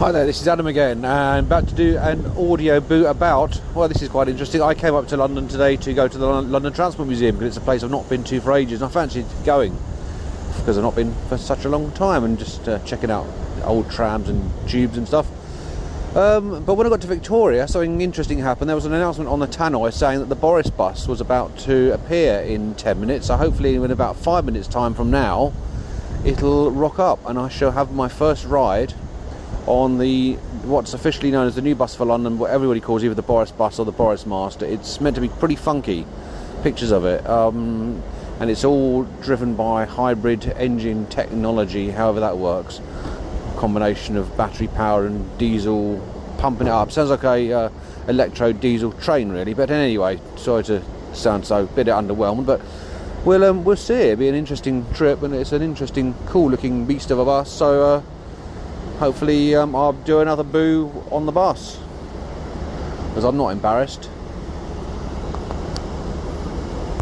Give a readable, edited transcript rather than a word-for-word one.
Hi there, this is Adam again, and I'm about to do an audio boot about, well, this is quite interesting. I came up to London today to go to the London Transport Museum because it's a place I've not been to for ages, and I fancied going because I've not been for such a long time, and just checking out old trams and tubes and stuff. But when I got to Victoria, something interesting happened. There was an announcement on the tannoy saying that the Boris bus was about to appear in 10 minutes, so hopefully in about 5 minutes time from now it'll rock up and I shall have my first ride on the what's officially known as the new bus for London, what everybody calls either the Boris bus or the Boris Master. It's meant to be pretty funky, pictures of it, and it's all driven by hybrid engine technology, however that works, combination of battery power and diesel, pumping it up. Sounds like a electro diesel train really, but anyway, sorry to sound so bit underwhelmed, but we'll see. It'll be an interesting trip, and it's an interesting, cool looking beast of a bus, so hopefully I'll do another boo on the bus, because I'm not embarrassed.